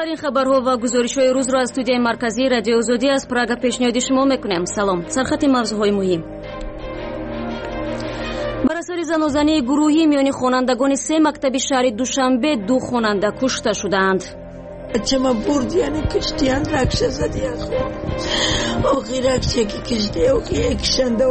آخرین خبرها و گزارش‌های روز را از استودیوی مرکزی رادیو آزادی از پراگ پیشنهاد شما می‌کنیم. سلام. سرخط موضوع‌های مهم. بر اثر زنازنی گروهی میان خوانندگان سه مکتب شهر دوشنبه 2 خواننده کشته شدند. چما برد یعنی کشتیان رکش زدی آخی رکشی که کشتی آخی اکشنده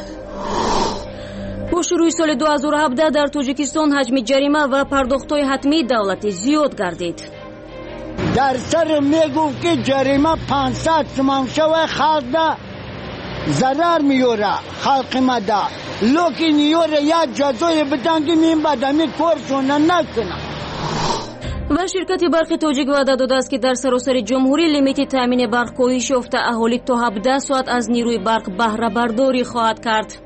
با شروع سال 2017 در تاجیکستان حجم جریمه و پرداخت‌های حتمی دولتی زیاد گردید. در سر میگفت که جریمه 500 تومان شوه خالده ضرر میوره خلق مده لکن یوره یا جزای بدنگی میم بدمی کورشونه نکنه. و شرکت برق تاجیک وعده داده است که در سراسر جمهوری لیمیت تامین برق کاهش یافته اهالی تا 17 ساعت از نیروی برق بهره برداری خواهد کرد.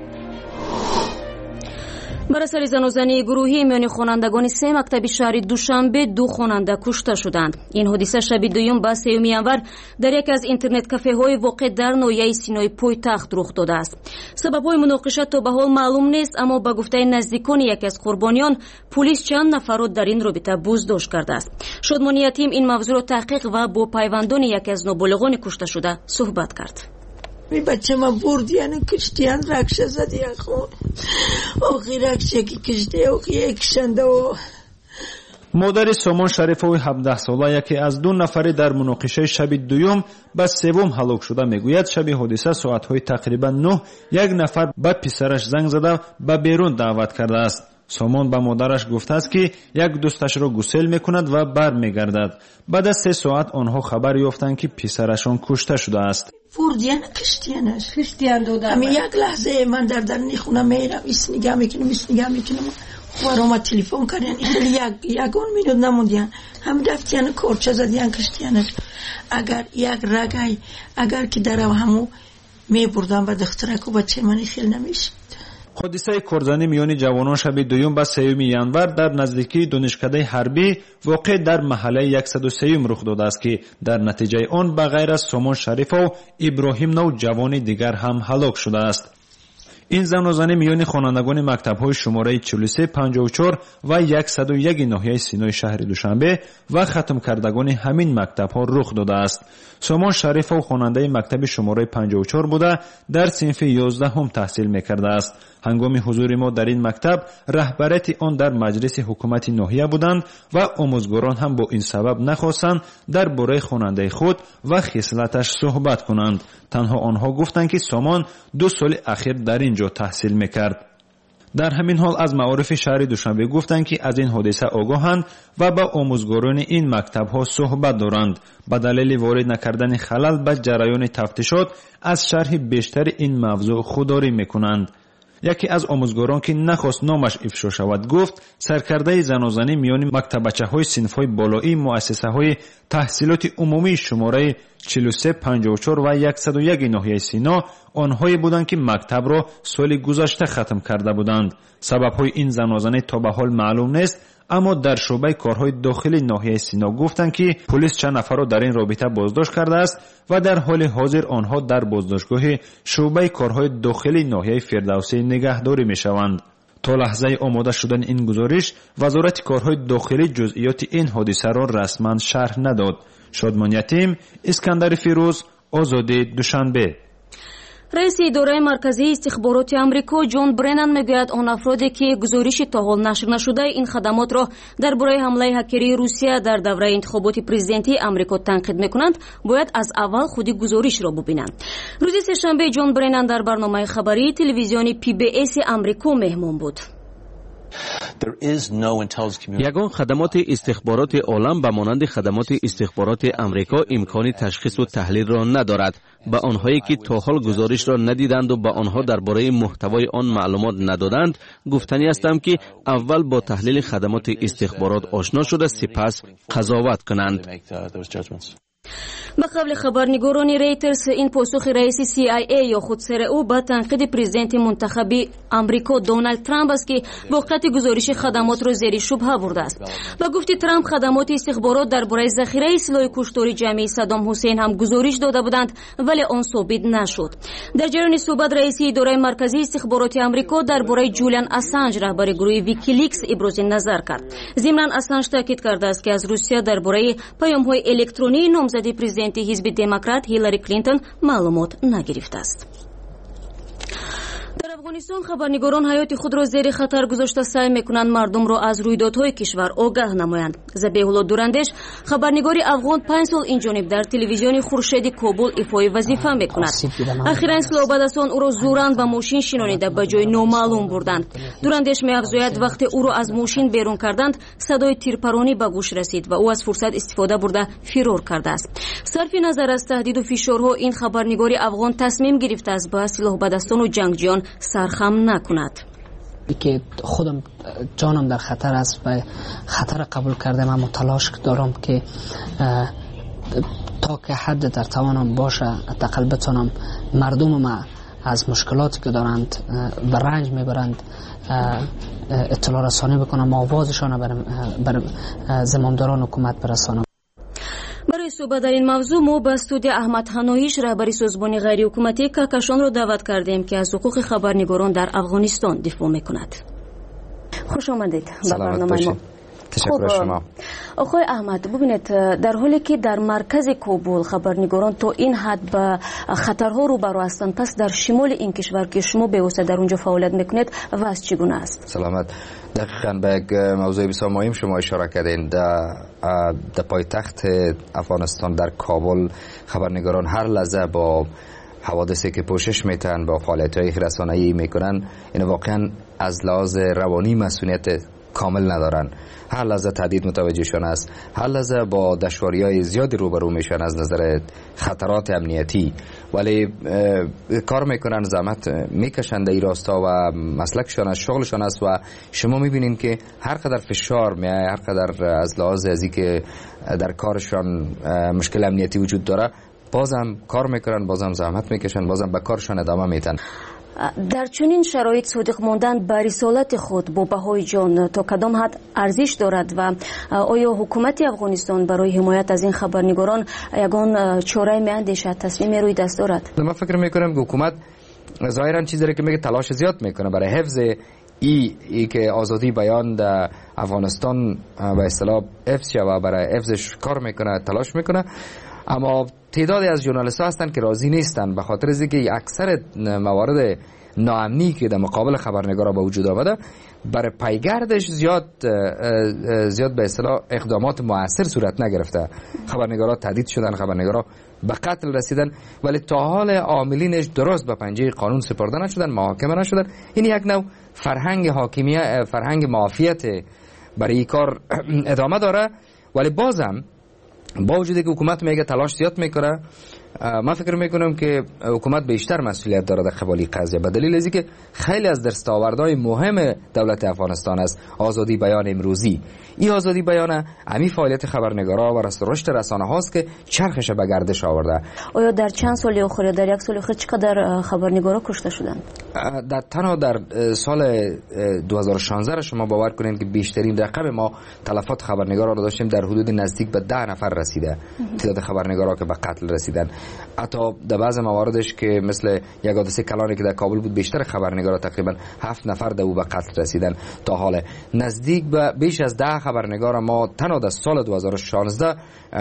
بر اثر زنازنی گروهی میان خوانندگان سه مکتب شهر دوشنبه 2 خواننده کشته شدند. این حادثه شب دوم با 3 ینور در یک از اینترنت کافه‌های واقع در ناحیه سینای پایتخت رخ داده است. سبب‌های مناقشه تا به حال معلوم نیست، اما به گفته نزدیکان یک از قربانیان پلیس چند نفر را در این رابطه بازداشت کرده است. شادمانی یتیم این موضوع را تحقیق و با پیوندان یک از نابالغان کشته شده صحبت کرد. می بچه ما برد یعنی کشتیان رکش زدی آخی رکشی که کشتی آخی اکشنده مادر سامان شریفوی 17 ساله یکی از 2 نفری در مناقشه شب دوم به سوم هلاک شده میگوید شب حادثه ساعت‌های تقریبا 9 یک نفر به پسرش زنگ زده به بیرون دعوت کرده است. سامان به مادرش گفته است که یک دوستش را گسیل میکند و بر میگردد. بعد از 3 ساعت آنها خبر یافتند که پسرشان کشته شده است. فوردیان کشتیان داده. همین یک لحظه من در درنی خونه میرم ایست نگاه میکنم خواهرام تلفن کردن خیلی یکون مینود نموندیان هم دفتیان کورچه زدیان کشتیانش اگر یک رگای اگر که در همو میبردن و دخترک و بچه منی خیلی نمیشد. حادثه کورزنی میان جوانان شب دوم با 3 ینور در نزدیکی دانشکده حربی واقع در محله 103 رخ داده است که در نتیجه آن به غیر از سامان شریف و ابراهیم نو جوان دیگر هم هلاک شده است. این زنازنی میان خوانندگان مکتب‌های شماره 43 54 و 101 ناحیه سینای شهر دوشنبه و ختم کردگان همین مکتب‌ها رخ داده است. سامان شریف و خواننده مکتب شماره 54 بوده در صنف 11 هم تحصیل می‌کرده است. هنگام حضور ما در این مکتب رهبریت آن در مجلس حکومت ناحیه بودند و آموزگاران هم با این سبب نخواستند درباره خواننده خود و خصلتش صحبت کنند. تنها آنها گفتند که سامان 2 سال اخیر در اینجا تحصیل میکرد. در همین حال از معارف شهر دوشنبه گفتند که از این حادثه آگاهند و با آموزگاران این مکتب‌ها صحبت دارند. به دلیل وارد نکردن خلل به جریان تفتیشات از شرح بیشتر این موضوع خودداری میکنند. یکی از آموزگاران که نخواست نامش افشا شود گفت سرکرده زنازنی میان مکتبچه‌های صنف‌های بالایی مؤسسه‌های تحصیلات عمومی شماره 43 54 و 101 ناحیه سینا آنهایی بودند که مکتب را سال گذشته ختم کرده بودند. سبب‌های این زنازنی تا به حال معلوم نیست، اما در شعبه کارهای داخلی ناحیه سینا گفتند که پلیس چند نفر را در این رابطه بازداشت کرده است و در حال حاضر آنها در بازداشتگاه شعبه کارهای داخلی ناحیه فردوسی نگهداری میشوند. تا لحظه آماده شدن این گزارش وزارت کارهای داخلی جزئیات این حادثه را رسما شرح نداد. شادمان یتیم، اسکندر فیروز، آزادی دوشنبه. رئیس اداره مرکزی استخبارات آمریکا جون برنن میگوید آن افرادی که گزارش تا حال نشر نشده این خدمات را درباره حمله هکری روسیه در دوره انتخابات پرزیدنتی آمریکا تنقید میکنند باید از اول خودی گزارش را ببینند. روز سه‌شنبه جون برنن در برنامه خبری تلویزیونی PBS آمریکا مهمان بود. یگان خدمات استخبارات عالم به مانند خدمات استخبارات آمریکا امکان تشخیص و تحلیل را ندارد. به آنهایی که تا حال گزارش را ندیدند و به آنها درباره محتوای آن معلومات ندادند گفتنی هستم که اول با تحلیل خدمات استخبارات آشنا شده سپس قضاوت کنند. به قول خبرنگاران ریترز، این پاسخ رئیس CIA یا خود او به تنقید پرزیدنت منتخبی آمریکا دونالد ترامپ است که واقعیت گزارش خدمات را زیر شبهه برده است. به گفت ترامپ، خدمات استخبارات درباره ذخیره سلاح کشتاری جمعی صدام حسین هم گزارش داده بودند ولی آن ثابت نشد. در جریان صحبت، رئیس اداره مرکزی استخبارات آمریکا درباره جولیان اسانج رهبر گروه ویکیلیکس ابراز نظر کرد. ضمن اسانج تاکید کرده است که از روسیه درباره پیام‌های الکترونی نامزد پرزیدنت حزب دموکرات هیلاری کلینتون معلومات نگرفته است. در افغانستان خبرنگاران حیات خود را زیر خطر گذاشته سعی میکنند مردم را از رویدادهای کشور آگاه نمایند. ذبیح الله دورندش، خبرنگار افغان 5 سال اینجانب در تلویزیون خورشید کابل ایفای وظیفه میکند. اخیرا اسلام‌آبادیان او را زورند و ماشین شینانیده به جای نامعلوم بردند. دورندش می‌افزاید وقتی او را از ماشین بیرون کردند صدای تیرپرانی به گوش رسید و او از فرصت استفاده برده فرار کرده است. صرف نظر از تهدید و فشارها، این خبرنگار افغان تصمیم گرفته است با اسلام‌آبادیان و جنگجویان سرخم نکند. که خودم جانم در خطر است و خطر قبول کردم، اما تلاش دارم که تا که حد در توانم باشه حداقل بتونم مردم ما از مشکلاتی که دارند و رنج میبرند اطلاع رسانی بکنم، آوازشان بر زمامداران حکومت برسانم. برای صحبت در این موضوع ما به استودیو احمد حناییش، رهبر سازمان غیر حکومتی کهکشان را دعوت کردیم که از حقوق خبرنگاران در افغانستان دفاع میکند. خوش آمدید به برنامه ما. تشکر شما. آقای احمد، ببینید در حالی که در مرکز کابل خبرنگاران تا این حد به خطرها روبرو هستند، پس در شمال این کشور که شما به واسطه در اونجا فعالیت میکنید وضع چگونه است؟ سلامت. دقیقاً به یک موضوع بسیار مهم شما اشاره کردین. در پایتخت افغانستان در کابل خبرنگاران هر لحظه با حوادثی که پوشش میتن، با فعالیت‌های رسانه‌ای میکنن، این واقعاً از لحاظ روانی مسئولیت کامل ندارن. هر لحظه تهدید متوجهشان است، هر لحظه با دشواری‌های زیادی روبرو میشن از نظر خطرات امنیتی، ولی کار میکنن، زحمت میکشن در این راستا و مسلکشان است، شغلشان است و شما میبینین که هر قدر فشار میاد، هر قدر از لحاظ ازی که در کارشان مشکل امنیتی وجود داره، بازم کار میکنن، بازم زحمت میکشن، بازم به کارشان ادامه میدن. در چنین شرایط صادق ماندن به رسالت خود با بهای جان تا کدام حد ارزش دارد و آیا حکومت افغانستان برای حمایت از این خبرنگاران یگان چاره میاندیشد، تصمیم روی دست دارد؟ من فکر میکنم که حکومت ظاهرا چیزی را که میگه تلاش زیاد میکنه برای حفظ ای که آزادی بیان در افغانستان به اصطلاح حفظ شود، برای حفظش کار میکنه، تلاش میکنه، اما تعدادی از ژورنالیست‌ها هستند که راضی نیستند به خاطر اینکه اکثر موارد ناامنی که در مقابل خبرنگارا به وجود آمده برای پیگردش زیاد به اصطلاح اقدامات مؤثر صورت نگرفته. خبرنگارا تهدید شدن، خبرنگارا به قتل رسیدن، ولی تا حال عاملینش درست به پنجه قانون سپرده نشدن، محاکمه نشدن. این یک نوع فرهنگ حاکمیت، فرهنگ معافیت برای این کار ادامه داره، ولی بازم با وجودی که حکومت میگه تلاش زیاد میکنه، من فکر میکنم که حکومت بیشتر مسئولیت داره در قبال قضیه، به دلیل اینکه خیلی از دستاوردهای مهم دولت افغانستان است آزادی بیان امروزی. این آزادی بیان همین فعالیت خبرنگارا و رشد رسانه هاست که چرخش به گردش آورده. آیا در چند سال اخیر، در یک سال اخیر چقدر خبرنگارا کشته شدند؟ تنها در سال 2016 شما باور کنین که بیشترین رقم ما تلفات خبرنگارا رو داشتیم، در حدود نزدیک به 10 نفر رسیده تعداد خبرنگارا که به قتل رسیدن. حتی در بعض مواردش که مثل یک حادثه کلانی که در کابل بود، بیشتر خبرنگارا تقریبا 7 نفر در او به قتل رسیدن. تا حال نزدیک به بیش از 10 خبرنگار ما تنها در سال 2016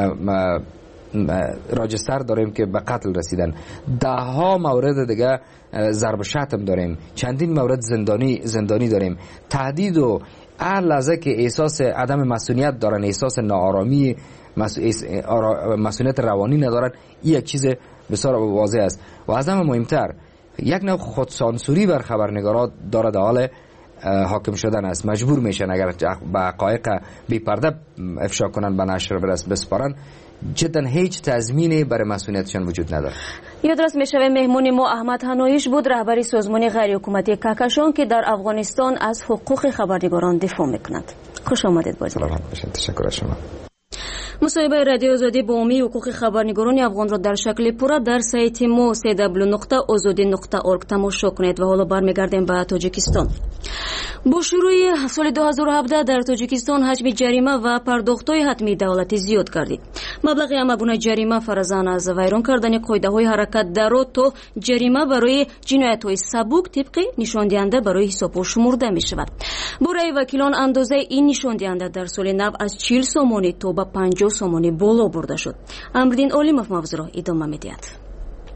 راجستر داریم که به قتل رسیدن. 10 مورد دیگه ضرب شتم داریم، چندین مورد زندانی داریم. تهدید و هر لحظه که احساس عدم مسئولیت دارن، احساس ناآرامی، مسئولیت روانی ندارن، این یک چیز بسیار واضح است. و از همه مهمتر یک نوع خودسانسوری بر خبرنگارا داره در حال حاکم شدن است. مجبور میشن اگر به حقایق بی پرده افشا کنن، به نشر بسپارن، جدا هیچ تضمینی برای مسئولیتشان وجود نداره. یاد راست میشوه مهمون ما احمد حناییش بود، رهبر سازمان غیر حکومتی کهکشان که در افغانستان از حقوق خبرنگاران دفاع میکند. خوش آمدید. سلامت باشید. تشکر از شما. مصاحبه رادیو آزادی با عمومی حقوق خبرنگاران افغان را در شکل پورا در سایت ما www.azadi.org تماشا کنید. و حالا برمیگردیم به تاجیکستان. با شروع سال 2017 در تاجیکستان حجم جریمه و پرداخت‌های حتمی دولتی زیاد گردید. مبلغ همگونه جریمه فرزان از ویران کردن قاعده‌های حرکت درو تا جریمه برای جنایت‌های سبک طبق نشان دهنده برای حساب شمرده می‌شود. برای وکیلان اندازه این نشان دهنده در سال نو از 40 سومانی تا به 50 سومانی بالا برده شد. امردین علیمов موضوع را ادامه می‌دهد.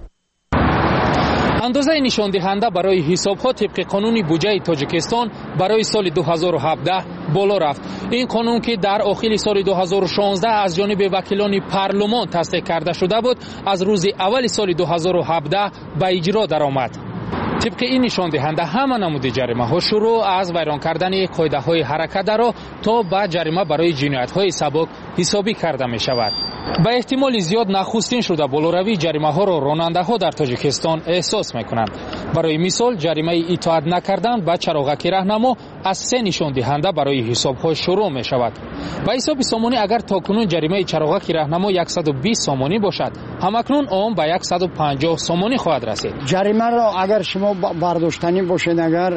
اندازه نشان دهنده برای حساب‌ها طبق قانون بودجه تاجیکستان برای سال 2017 بالا رفت. این قانون که در اواخر سال 2016 از جانب وکیلان پارلمان تصدیق کرده شده بود، از روز اول سال 2017 به اجرا درآمد. طبق این نشان دهنده همه نمود جریمه ها شروع از ویران کردن قاعده های حرکت را تا به جریمه برای جنایت های سبک حسابی کرده می شود. به احتمال زیاد نخستین شده بالاروی جریمه ها را راننده ها در تاجیکستان احساس می کنند. برای مثال جریمه اطاعت نکردن به چراغک راهنما از 3 نشان دهنده برای حساب ها شروع می شود. به حساب سامانی اگر تاکنون جریمه چراغک راهنما 120 سامانی باشد، همکنون آن به 150 سامانی خواهد رسید. جریمه را اگر شما برداشتنی باشید، اگر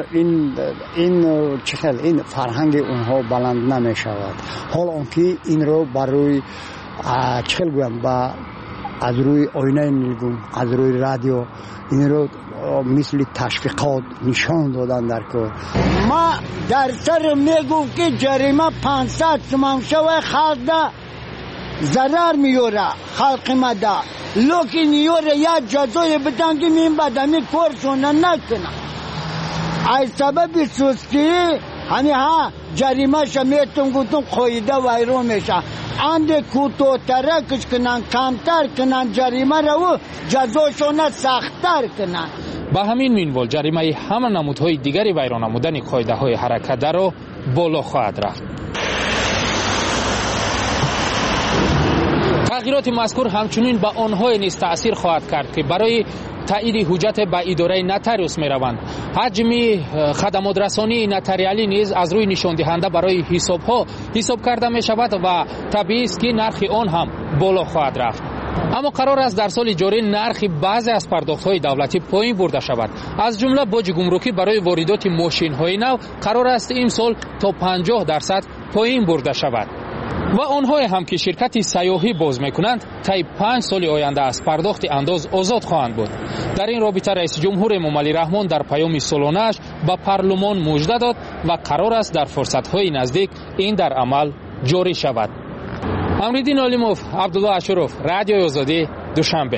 این فرهنگ اونها بلند نمی شود. حال آنکه این رو برای چخل گویم با از روی آینه نیلگون، از روی رادیو این رو مثل تشویقات نشان دادن در کار. ما در سر میگم که جریمه 500 تومان شوه خالده ضرر میوره خلق مده، لیکن یوره یا جزای بدن که این بدمی کارشونه نکنه. از سبب سستی جریمه شمیتون گفتم قایده ویرون میشه. اند کوتوتره کش کنن، کمتر کنن جریمه رو، جزاشونه سختتر کنن. با همین منوال جریمه همه نمودهای دیگری ویران نمودن قاعده های حرکت را بالا خواهد رفت. تغییرات مذکور همچنین به آنهای نیز تأثیر خواهد کرد که برای تایید حجت به اداره نتاریوس می روند. حجم خدمات رسانی نتاریالی نیز از روی نشان دهنده برای حساب کرده می شود و طبیعی است که نرخ آن هم بالا خواهد رفت. اما قرار است در سال جاری نرخ بعضی از پرداخت‌های دولتی پایین برده شود. از جمله باج گمرکی برای واردات ماشین‌های نو قرار است این سال تا 50% پایین برده شود. و آنهایی هم که شرکت سیاحی باز میکنند طی 5 سال آینده از پرداخت انداز آزاد خواهند بود. در این رابطه رئیس جمهور امامعلی رحمان در پیام سالانه‌اش به پارلمان مژده داد و قرار است در فرصت‌های نزدیک این در عمل جاری شود. امردین علیمov، عبدالله اشرف، رادیو آزادی، دوشنبه.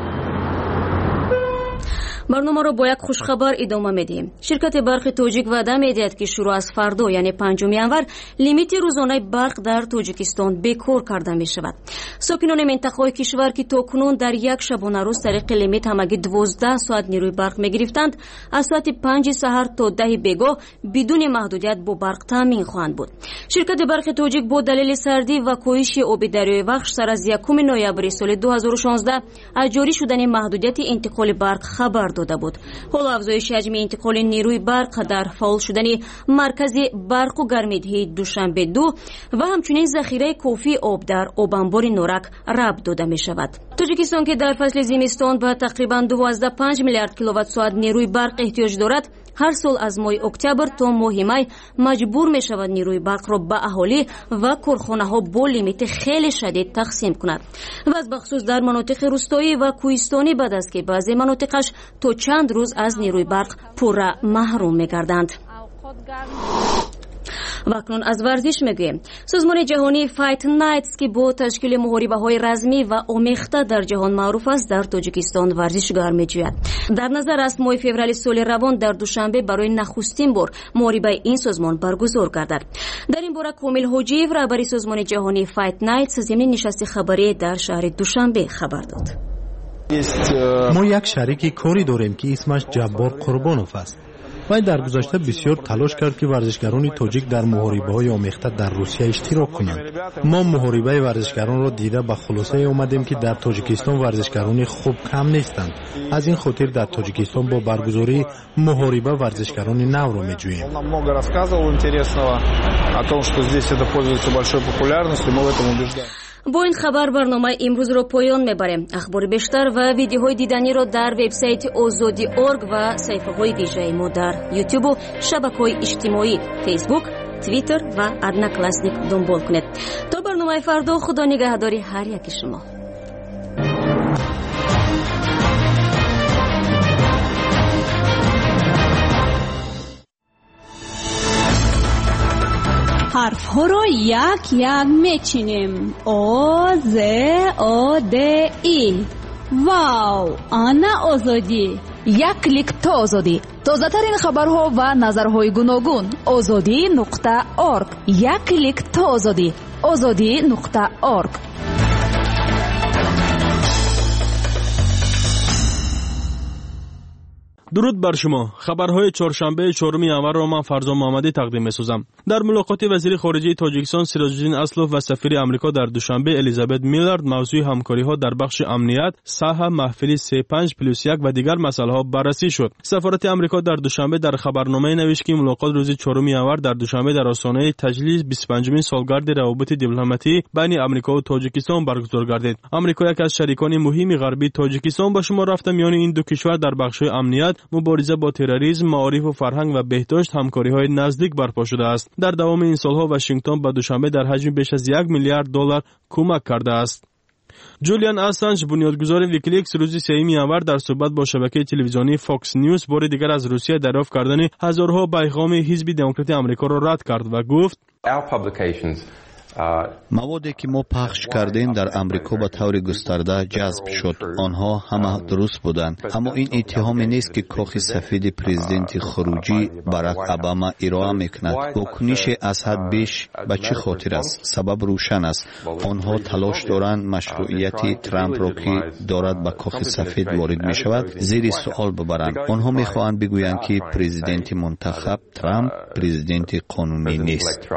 برنامه را با یک خوشخبر ادامه میدیم. شرکت برق تاجیک وعده میدهد که شروع از فردا یعنی 5 ینور لیمیت روزانه برق در تاجیکستان بیکار کرده می شود. ساکنان منطقه کشور که تاکنون در یک شبانه روز طریق لیمیت همگی 12 ساعت نیروی برق می گرفتند، از ساعت 5 سحر تا 10 بیگاه بدون محدودیت با برق تامین خواهند بود. شرکت برق تاجیک با دلیل سردی و کاهش آب دریای وخش سر از 1 نوامبر سال 2016 از جاری شدن محدودیت انتقال برق خبر داده بود. حالا افزایش حجم انتقال نیروی برق در فعال شدن مرکز برق و گرمایدهی دوشنبه 2 و همچنین ذخیره کافی آب در آب انبار نورک ربط داده می شود. تاجیکستان که در فصل زمستان به تقریبا 12.5 میلیارد کیلووات ساعت نیروی برق احتیاج دارد، هر سال از ماه اکتبر تا ماه می مجبور می شود نیروی برق را به اهالی و کارخانه ها با لیمیت خیلی شدید تقسیم کند. و از بخصوص در مناطق روستایی و کوهستانی بعد است که بعضی مناطقش تا چند روز از نیروی برق پورا محروم می گردند. و اکنون از ورزش میگوییم. سازمان جهانی فایت نایتس که با تشکیل محاربه‌های رزمی و آمیخته در جهان معروف است، در تاجیکستان ورزشگاه می‌جوید. در نظر است ماه فوریه سال روان در دوشنبه برای نخستین بار محاربه این سازمان برگزار گردد. در این باره کامل حجیو رهبر سازمان جهانی فایت نایتس ضمن نشست خبری در شهر دوشنبه خبر داد. ما یک شریک کاری داریم که اسمش جبار قربانوف است. وی در گذشته بسیار تلاش کرد که ورزشکاران تاجیک در محاربه‌های آمیخته در روسیه اشتراک کنند. ما محاربه ورزشکاران را دیده به خلاصه آمدیم که در تاجیکستان ورزشکاران خوب کم نیستند. از این خاطر در تاجیکستان با برگزاری محاربه ورزشکاران نو را می‌جوییم. با این خبر برنامه امروز رو پایان میبریم. اخبار بیشتر و ویدیوهای دیدنی رو در وبسایت ozodi.org و صفحه‌های ویژه ما در یوتیوب و شبکه‌های اجتماعی فیسبوک، توییتر و ادناکلاسنیک دنبال کنید. تا برنامه فردا، خدا نگهداری هر یک شما. حرف ها رو یک یک میچینیم. او ز او د ای. واو، آنا آزادی. یک کلیک تا آزادی. تازه ترین خبرها و نظرهای گوناگون. azadi.org. یک کلیک تا آزادی. azadi.org. درود بر شما. خبرهای چهارشنبه 4 ینور را من فرزان محمدی تقدیم می‌سازم. در ملاقات وزیر خارجه تاجیکستان سیراج‌الدین اسلوف و سفیر آمریکا در دوشنبه الیزابت میلارد موضوع همکاری‌ها در بخش امنیت، صحه، محفل 35+1 و دیگر مسائل‌ها بررسی شد. سفارت آمریکا در دوشنبه در خبرنامه نوشت که ملاقات روز 4 ینور در دوشنبه در آستانه تجلیل 25مین سالگرد روابط دیپلماتی بین آمریکا و تاجیکستان برگزار گردید. آمریکا یک از شریکان مهم غربی تاجیکستان به شمار رفته. میان این دو کشور در بخش‌های امنیت، مبارزه با تروریسم، معارف و فرهنگ و بهداشت همکاری‌های نزدیک برپا شده است. در دوام این سالها واشنگتن به دوشنبه در حجم بیش از 1 میلیارد دلار کمک کرده است. جولیان اسانج، بنیانگذار ویکیلیکس، روز 3 ینور در صحبت با شبکه تلویزیونی فاکس نیوز بار دیگر از روسیه دریافت کردن هزارها پیغام حزب دموکرات آمریکا را رد کرد و گفت: موادی که ما پخش کردیم در امریکا به طور گسترده جذب شد. آنها همه درست بودند. اما این اتهامی نیست که کاخ سفید پرزیدنت خروجی باراک اوباما ارائه میکند. واکنش از حد بیش به چه خاطر است؟ سبب روشن است. آنها تلاش دارند مشروعیت ترامپ را که دارد به کاخ سفید وارد می شود زیر سوال ببرند. آنها میخواهند بگویند که پرزیدنت منتخب ترامپ پرزیدنت قانونی نیست.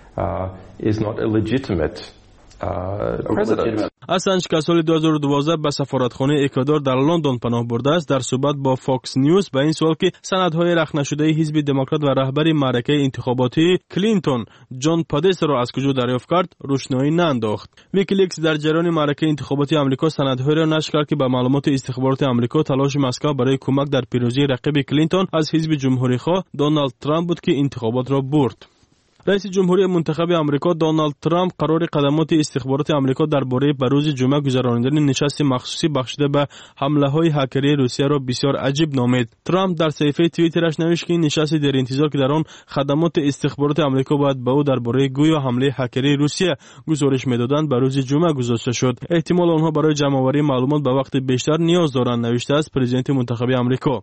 اسانج که سال 2012 به سفارتخانه اکوادور در لندن پناه برده است، در صحبت با فاکس نیوز به این سوال که سندهای رخ نشده حزب دموکرات و رهبر معرکه انتخاباتی کلینتون جان پادس را از کجا دریافت کرد روشنایی نانداخت. ویکیلیکس در جریان معرکه انتخاباتی آمریکا سندهای را نشر کرد که به معلومات استخبارات آمریکا تلاش مسکو برای کمک در پیروزی رقیب کلینتون از حزب جمهوری‌خواه دونالد ترامپ بود که انتخابات را برد. رئیس جمهوری منتخب آمریکا دونالد ترامپ قرار قدمات استخبارات آمریکا درباره بروز جمعه گذراندن نشست مخصوصی بخشیده به حمله‌های هکری روسیه را بسیار عجیب نامید. ترامپ در صفحه توییترش نوشت که این نشست در انتظار که در آن خدمات استخبارات آمریکا باید به او درباره گویا حمله هکری روسیه گزارش می‌دادند به روز جمعه گذاشته شد. احتمال آنها برای جمع‌آوری معلومات به وقت بیشتر نیاز دارند، نوشته است پرزیدنت منتخب آمریکا.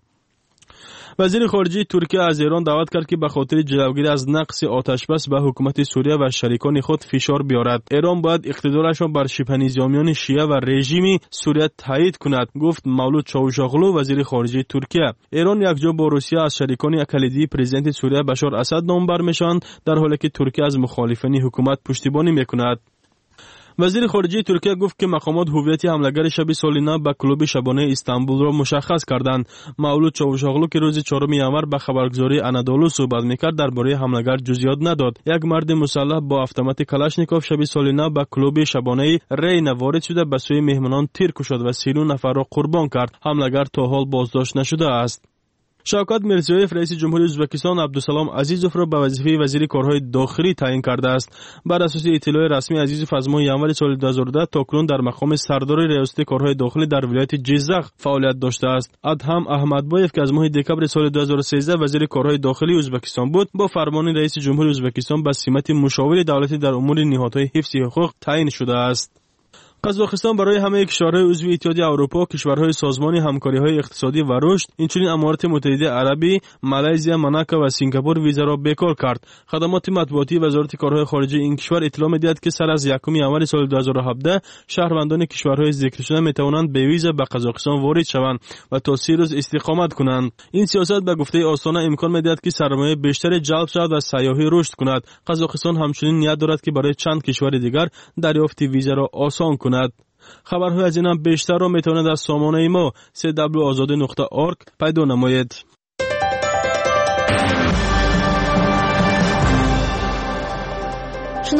وزیر خارجه ترکیه از ایران دعوت کرد که به خاطر جلوگیری از نقص آتشبس به حکومت سوریه و شریکان خود فشار بیارد. ایران باید اقتدارش را بر شبه نظامیان شیعه و رژیم سوریه تایید کند، گفت مولود چاوشاغلو، وزیر خارجه ترکیه. ایران یکجا با روسیه از شریکان کلیدی پرزیدنت سوریه بشار اسد نام برمی‌شوند، در حالی که ترکیه از مخالفان حکومت پشتیبانی می‌کند. وزیر خارجه ترکیه گفت که مقامات هویت حملگر شب سالیانه به کلوب شبانه استانبول را مشخص کردند. مولود چاوشاغلو که روز 4 ینور به خبرگزاری انادولو صحبت میکرد درباره حملگر جزئیات نداد. یک مرد مسلح با автомات کلاشنیکوف شب سالیانه به کلوب شبانه رینا وارد شده به سوی مهمانان تیر کشید و 39 نفر را قربان کرد. حملگر تا حال بازداشت نشده است. شوکت میرزیویف رئیس جمهوری ازبکستان عبدالسلام عزیزوف را به وظیفه وزیر کارهای داخلی تعیین کرده است. بر اساس اطلاع رسمی عزیزوف از ماه ینور سال 2010 تاکنون در مقام سردار ریاست کارهای داخلی در ولایت جیزخ فعالیت داشته است. ادهم احمدبایف که از ماه دکمبر سال 2013 وزیر کارهای داخلی ازبکستان بود، با فرمان رئیس جمهوری ازبکستان به سمت مشاور دولتی در امور نهادهای حفظ حقوق تعیین شده است. قزاقستان برای همه کشورهای عضو اتحادیه اروپا، کشورهای سازمان همکاری‌های اقتصادی و رشد، همچنین امارات متحده عربی، مالزی، موناکو و سینگاپور ویزا را بیکار کرد. خدمات مطبوعاتی وزارت کارهای خارجه این کشور اطلاع می‌دهد که سر از 1 ینور سال 2017 شهروندان کشورهای ذکر شده می‌توانند به ویزا به قزاقستان وارد شوند و تا 30 روز استقامت کنند. این سیاست به گفته آستانه امکان می‌دهد که سرمایه بیشتری جلب شود و سیاحی رشد کند. قزاقستان همچنین نیت دارد که برای چند کشور دیگر دریافت ویزا را آسان کند. خبرهای از این هم بیشتر را میتواند از سامانه ما www.azadi.org پیدا نمایید.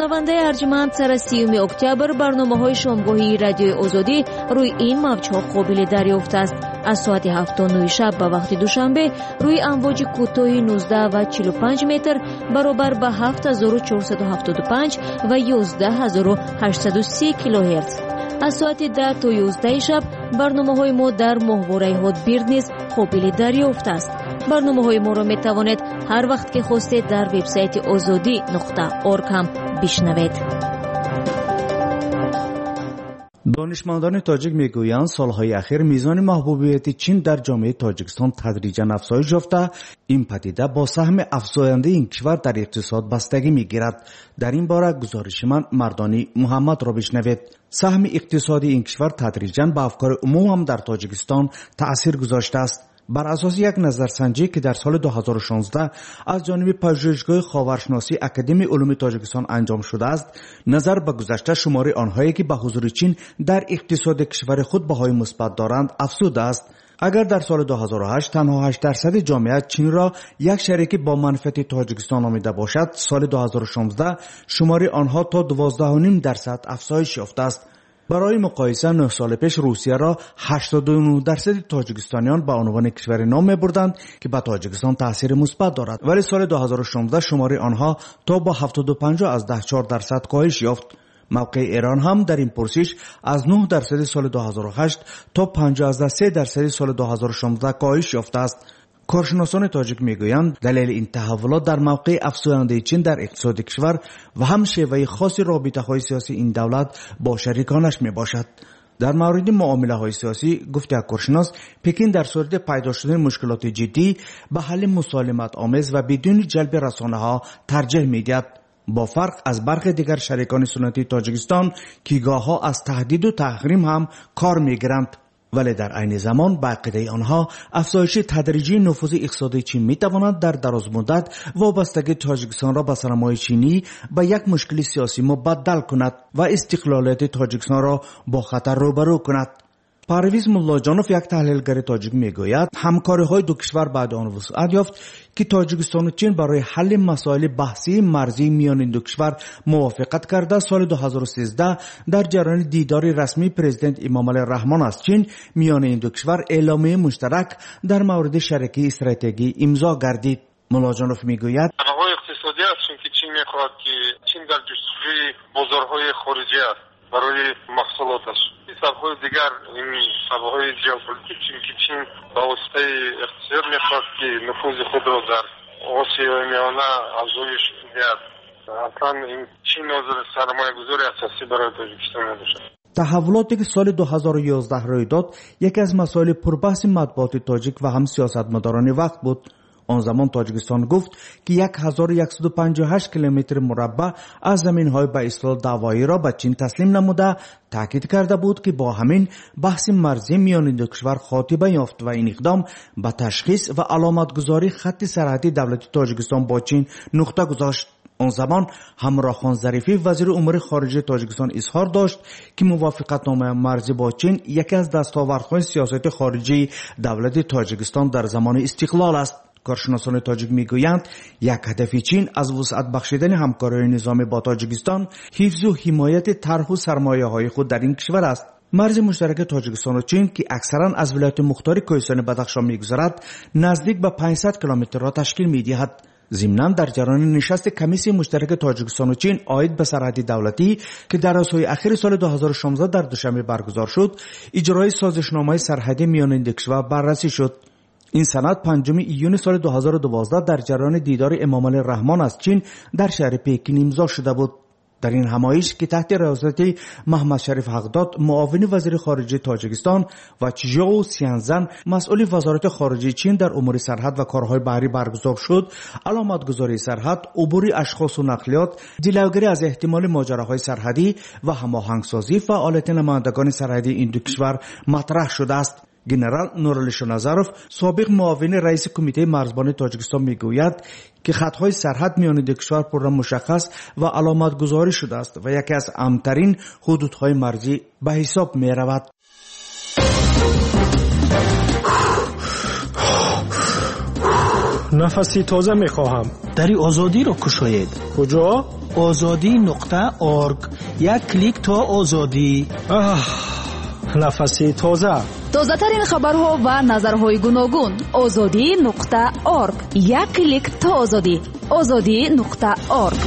шунавандаи арҷманд сара 30 октябр барномаҳои шомгоҳии радиои озодӣ рӯи ин мавҷҳо қобили дарёфт аст. аз соати 7:09 шаб ба вақти душанбе рӯи амвоҷи кӯтоҳи 19 ва 45 метр баробар ба 7475 ва 11830 килоҳерц. аз соати 10 то 11 шаб барномаҳои мо дар моҳвораи ҳотбирд низ қобили дарёфт аст. барномаҳои моро метавонед ҳар вақт ки хостед дар вебсайти ozodi.org ҳам бишнавед. донишмандони тоҷик мегӯянд солҳои ахир мизони маҳбубияти чин дар ҷомеаи тоҷикистон тадриҷан афзоиш ёфта, ин падида бо саҳми афзояндаи ин кишвар дар иқтисод бастагӣ мегирад. дар ин бора гузориши ман Мардони Муҳаммадро бишнавед. саҳми иқтисодии ин кишвар тадриҷан ба афкори умум ҳам дар Тоҷикистон таъсир гузоштааст. бар асоси як назарсанҷӣ ки дар соли 2016 аз ҷониби пажӯҳишгоҳи ховаршиносӣ Академияи улуми Тоҷикистон анҷом шудааст, назар ба гузашта шумори онҳое ки ба ҳузури чин дар иқтисоди кишвари худ баҳои мусбат доранд афзудааст. агар дар соли 2008 танҳо 8% ҷомеа чинро як шарики бо манфиати Тоҷикистон номида бошад, соли 2016 шумори онҳо то 12.5% афзоиш ёфтааст. барои муқоиса 9 соли пеш Русияро 89% тоҷикистониён ба унвони кишвари ном мебурданд ки ба Тоҷикистон таъсири мусбат дорад, вале соли 2016 шумори онҳо то ба 75.4% коҳиш ёфт. мавқеи Эрон ҳам дар ин пурсиш аз 9% соли 2008 то 5.3% соли 2016 коҳиш ёфтааст. коршиносони тоҷик мегӯянд далели ин таҳаввулот дар мавқеи афзояндаи чин дар иқтисоди кишвар ва ҳам шеваи хоси робитаҳои сиёсии ин давлат бо шариконаш мебошад. дар мавриди муомилаҳои сиёсӣ гуфти як коршинос, Пекин дар сурати пайдо шудани мушкилоти ҷиддӣ ба ҳалли мусолиматомез ва бидуни ҷалби расонаҳо тарҷеҳ медиҳад, бо фарқ аз бархе дигар шарикони суннатии Тоҷикистон ки гоҳҳо аз таҳдиду таҳрим ҳам кор мегиранд. вале дар айни замон ба ақидаи онҳо афзоиши тадриҷии нуфузи иқтисодии чин метавонад дар дарозмуддат вобастагии Тоҷикистонро ба санамои чинӣ ба як мушкили сиёсӣ мубаддал кунад ва истиқлолияти Тоҷикистонро бо хатар рӯбарӯ кунад. Парвиз Муллоҷонов, як таҳлилгари тоҷик, мегӯяд ҳамкориҳои ду кишвар баъди он вусъат ёфт ки Тоҷикистону Чин барои ҳалли масоили баҳсии марзии миёни ду кишвар мувофиқат карда, соли 2013 дар ҷараёни дидори расмии президент Эмомали Раҳмон аз Чин миёни ин ду кишвар эъломияи муштарак дар мавриди шарикии стратегӣ имзо гардид. Муллоҷонов мегӯяд санаҳои иқтисодӣ аст, чунки Чин мехоҳад ки Чин дар ҷустуҷӯи бозорҳои хориҷӣ аст барои маҳсулоташ. сабҳои дигар ин сабҳои ҷеополитик, чунки Чин ба воситаи иқтисод мехоҳад ки нуфузи худро дар Осиёи Миёна афзоиш диҳад. аслан ин Чин ҳозир сармоягузори асосӣ барои Тоҷикистон мебошад. таҳаввулоте ки соли 2011 рӯй дод, яке аз масоили пурбаҳси матбуоти тоҷик ва ҳам сиёсатмадорони вақт буд. он замон Тоҷикистон гуфт ки 1158 километри мураббаъ аз заминҳои ба истлоҳ давоиро ба Чин таслим намуда, таъкид карда буд ки бо ҳамин баҳси марзӣ миёни ду кишвар хотиба ёфт ва ин иқдом ба ташхис ва аломатгузории хатти сарҳадии давлати Тоҷикистон бо Чин нуқта гузошт. он замон Ҳамроҳхон Зарифӣ, вазири умури хориҷии Тоҷикистон, изҳор дошт ки мувофиқатномаи марзӣ бо Чин яке аз дастовардҳои сиёсати хориҷии давлати Тоҷикистон дар замони истиқлол аст. коршиносони тоҷик мегӯянд, як ҳадафи Чин аз вусъат бахшидани ҳамкориҳои низомӣ бо Тоҷикистон ҳифзу ҳимояти тарҳу сармояҳои худ дар ин кишвар аст. марзи муштараки Тоҷикистону Чин ки аксаран аз вилояти мухтори Кӯҳистони Бадахшон мегузарад, наздик ба 500 километрро ташкил медиҳад. зимнан дар ҷараёни нишасти комиссияи муштараки Тоҷикистону Чин оид ба сарҳади давлатӣ ки дар рӯзҳои ахири соли 2016 дар Душанбе баргузор шуд, иҷрои созишномаи сарҳадӣ миёни ду кишвар баррасӣ шуд. ин санад 5 июни соли 2012 дар ҷараёни дидори Эмомали Раҳмон аз Чин дар шаҳри Пекин имзо шуда буд. дар ин ҳамоиш ки таҳти риёсати Маҳмад Шариф Ҳақдод, муовини вазири хориҷии Тоҷикистон, ва Чжоу Сянзан, масъули вазорати хориҷии Чин дар умури сарҳад ва корҳои баҳрӣ баргузор шуд, аломатгузории сарҳад, убури ашхосу нақлиёт, дилавгирӣ аз эҳтимоли моҷароҳои сарҳадӣ ва ҳамоҳангсозӣ фаъолияти намояндагони сарҳадии ин ду кишвар матраҳ шудааст. генерал Нурали Шоназаров, собиқ муовини раиси кумитаи марзбони Тоҷикистон, мегӯяд ки хатҳои сарҳад миёни ду кишвар пурра мушаххас ва аломатгузорӣ шудааст ва яке аз амтарин ҳудудҳои марзӣ ба ҳисоб меравад. нафаси тоза мехоҳам. дари озодиро кушоед. куҷо? ozodi.org. یک کلیک تا آزادی. نفسی تازه. تازه‌ترین خبرها و نظرهای گوناگون. ozodi.org. یک کلیک تا آزادی. ozodi.org.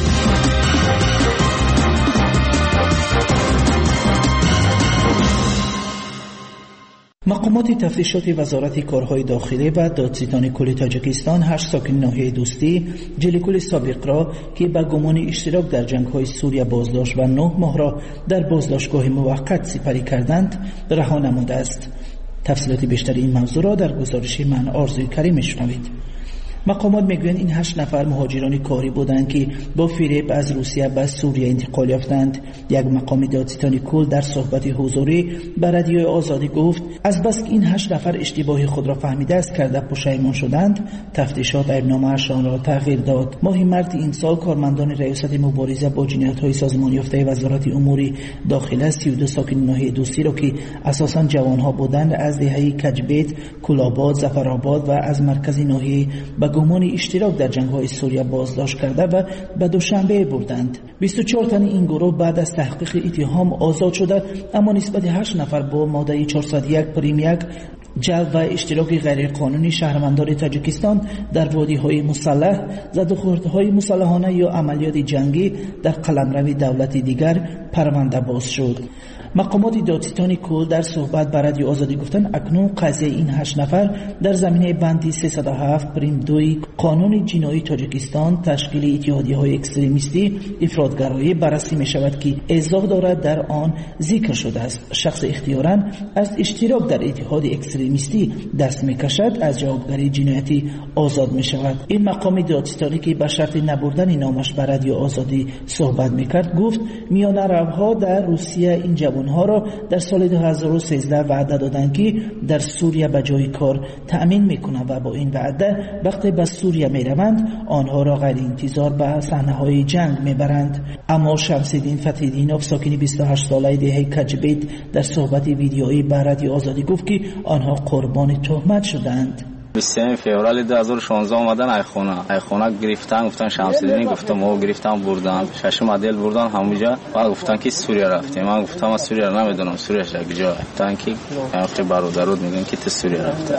مقامات تفتیشات وزارت کارهای داخلی و دادستان کل تاجیکستان 8 ساکن ناحیه دوستی جلیکول سابق را که به گمان اشتراک در جنگ‌های سوریه بازداشت و 9 ماه را در بازداشتگاه موقت سپری کردند رها نموده است. تفصیلات بیشتر این موضوع را در گزارش من آرزوی کریم میشنوید. مقامات میگویند این 8 نفر مهاجران کاری بودند که با فریب از روسیه به سوریه انتقال یافتند. یک مقام دادستان کل در صحبت حضوری به رادیو آزادی گفت از بس که این 8 نفر اشتباه خود را فهمیده است کرده پشیمان شدند، تفتیشات عیبنامه‌شان را تغییر داد. ماه مارس این سال کارمندان ریاست مبارزه با جنایت‌های سازمان یافته وزارت امور داخله 32 ساکن ناحیه دوستی را که اساساً جوان‌ها بودند از دهه کجبیت، کلاباد، ظفرآباد و از مرکز ناحیه گمان اشتراک در جنگ‌های سوریه بازداشت کرده و به دوشنبه بردند. 24 تن این گروه بعد از تحقیق اتهام آزاد شده، اما نسبت 8 نفر با ماده 401 پریم 1 جلب و اشتراک غیرقانونی شهروندان تاجیکستان در وادی‌های مسلح، زدوخوردهای مسلحانه یا عملیات جنگی در قلمرو دولت دیگر پرونده باز شد. مقامات دادستان کل در صحبت با رادیو آزادی گفتند اکنون قضیه این 8 نفر در زمینه بند 307 پریم 2 قانون جنایی تاجیکستان تشکیل اتحادیه‌های اکستریمیستی افراطگرایی بررسی می شود که اضافه دارد در آن ذکر شده است شخص اختیاراً از اشتراک در اتحاد اکستریمیستی دست می کشد از جوابگری جنایتی آزاد می شود. این مقام دادستانی که به شرط نبردن نامش به رادیو آزادی صحبت می کرد گفت میانه‌روها در روسیه این ها را در سال 2013 وعده دادند که در سوریه به جای کار تأمین میکنند و با این وعده وقتی به سوریه میروند آنها را غیر انتظار به صحنه‌های جنگ میبرند. اما شمس‌الدین فتح‌الدینوف ساکن 28 ساله دهه کجبیت در صحبت ویدیویی به رادیو آزادی گفت که آنها قربان تهمت شدند. 23 فوریه 2016 اومدن ایخونه گرفتن، گفتن شمس‌الدین، گفتم ما گرفتن بردن، ششم عدل بردن همونجا و گفتن که سوریه رفتیم. من گفتم من سوریه رو نمیدونم، سوریه کجا؟ گفتن که اخی برادرود میگن که تو سوریه رفته.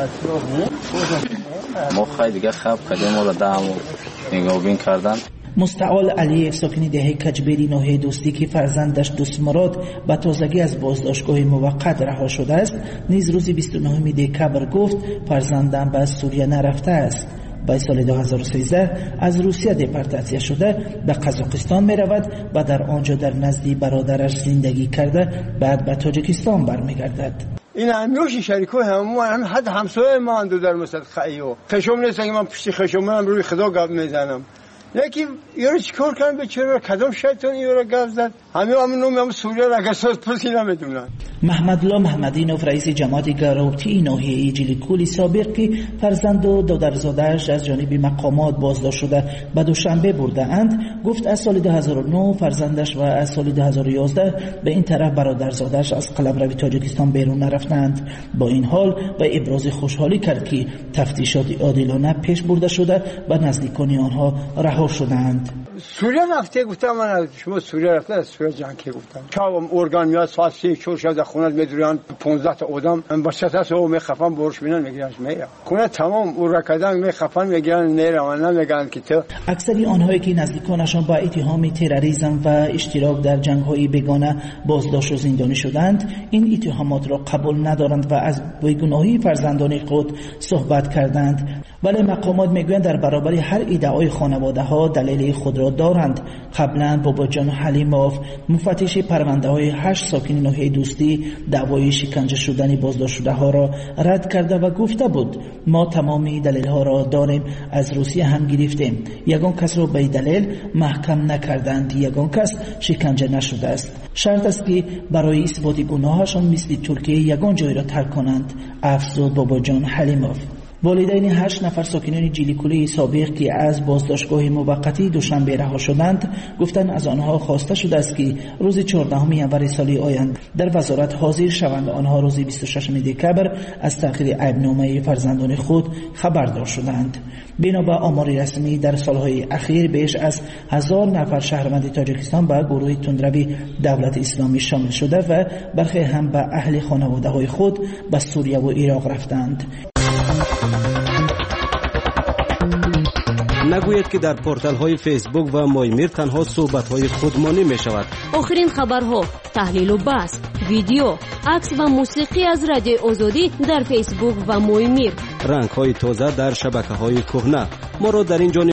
ما خیلی دیگه خب کردیم ما رو دام نگاه بین کردن. مستعال علیف ساکن دهه کجبیری ناحیه دوستی که فرزندش دوستمراد به تازگی از بازداشتگاه موقت رها شده است نیز روز 29 دکبر گفت فرزندم به سوریه نرفته است. به سال 2013 از روسیه دپورتاسیون شده به قزاقستان می رود و در آنجا در نزد برادرش زندگی کرده بعد به تاجیکستان برمیگردد. این همیشه شریکای همون حد همسایه ما اندو در مسجد خیو خشم نیست که من پشت خشمم روی خدا گپ میزنم. یکی یارو چیکار کنه بیچاره کدام شیطان یارو گپ زد همین نام سوریه را گساس پسی نمیدونن. محمدالله محمدینوف رئیس جماعت گروتی ناحیه جلیکول سابق که فرزند و دادرزاده‌اش از جانب مقامات بازداشت شده به دوشنبه برده اند گفت از سال 2009 فرزندش و از سال 2011 به این طرف برادرزاده‌اش از قلمرو تاجیکستان بیرون نرفتند. با این حال به ابراز خوشحالی کرد که تفتیشات عادلانه پیش برده شده و نزدیکان آنها رها شدند. سوریه رفته گفتم من شما سوریه رفته از سوریه جنگ که گفتم چاوم ارگان میاد ساعت 3 4 شب در خونه میدرن 15 تا آدم با شتاس او میخفن برش مینن میگیرنش میره خونه تمام اورکدان میخفن میگیرن نیره و نمیگن که تو. اکثری آنهایی که نزدیکانشان با اتهام تروریسم و اشتراک در جنگ‌های بیگانه بازداشت و زندانی شدند این اتهامات را قبول ندارند و از بیگناهی فرزندان خود صحبت کردند. ولی مقامات میگویند در برابر هر ادعای خانواده‌ها دلیل خود را دارند. قبلا باباجان حلیموف مفتش پرونده‌های 8 ساکن ناحیه دوستی دعوای شکنجه شدن بازداشت شده ها را رد کرده و گفته بود ما تمامی دلیل ها را داریم، از روسیه هم گرفتیم، یگان کس را به دلیل محکم نکردند، یگان کس شکنجه نشده است. شرط است که برای اثبات گناهشان مثل ترکیه یگان جای را ترک کنند، افزود باباجان حلیموف. والدین 8 نفر ساکنان جیلیکولی سابق که از بازداشتگاه موقتی دوشنبه رها شدند گفتند از آنها خواسته شده است که روز 14 ینور سال آینده در وزارت حاضر شوند. آنها روز 26 دکبر از تأخیر عیبنامه فرزندان خود خبردار شدند. بنا به آمار رسمی در سالهای اخیر بیش از 1000 نفر شهروند تاجیکستان به گروه تندروی دولت اسلامی شامل شده و برخی هم به اهل خانواده های خود به سوریه و عراق رفتند. نگوید که در پورتال های فیسبوک و مایمیر تنها صحبت های خودمانی می شود. آخرین خبرها، تحلیل و بحث، ویدیو، عکس و موسیقی از رادیو آزادی در فیسبوک و مایمیر. رنگ های تازه در شبکه های کهنه. ما را در این جانب